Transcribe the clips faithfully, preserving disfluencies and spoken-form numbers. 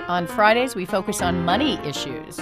On Fridays, we focus on money issues.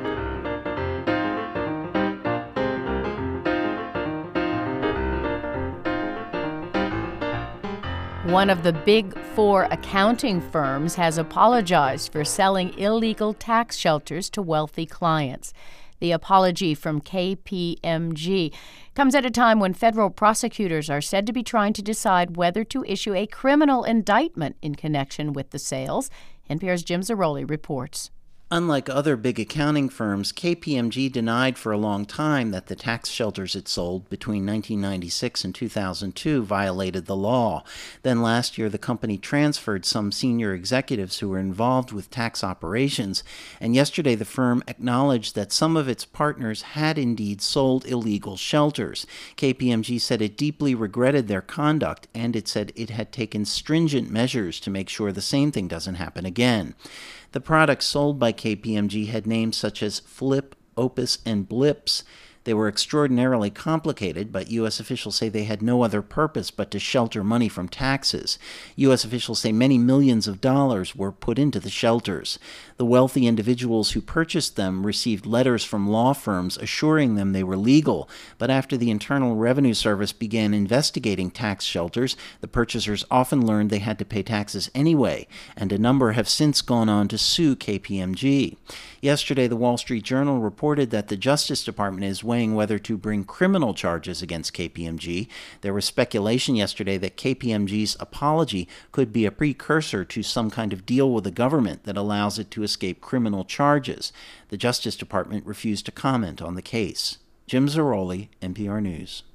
One of the big four accounting firms has apologized for selling illegal tax shelters to wealthy clients. The apology from K P M G comes at a time when federal prosecutors are said to be trying to decide whether to issue a criminal indictment in connection with the sales. N P R's Jim Zarroli reports. Unlike other big accounting firms, K P M G denied for a long time that the tax shelters it sold between nineteen ninety-six and two thousand two violated the law. Then last year, the company transferred some senior executives who were involved with tax operations, and yesterday the firm acknowledged that some of its partners had indeed sold illegal shelters. K P M G said it deeply regretted their conduct, and it said it had taken stringent measures to make sure the same thing doesn't happen again. The products sold by K P M G had names such as Flip, Opus, and Blips. They were extraordinarily complicated, but U S officials say they had no other purpose but to shelter money from taxes. U S officials say many millions of dollars were put into the shelters. The wealthy individuals who purchased them received letters from law firms assuring them they were legal, but after the Internal Revenue Service began investigating tax shelters, the purchasers often learned they had to pay taxes anyway, and a number have since gone on to sue K P M G. Yesterday, the Wall Street Journal reported that the Justice Department is weighing whether to bring criminal charges against K P M G. There was speculation yesterday that K P M G's apology could be a precursor to some kind of deal with the government that allows it to escape criminal charges. The Justice Department refused to comment on the case. Jim Zarroli, N P R News.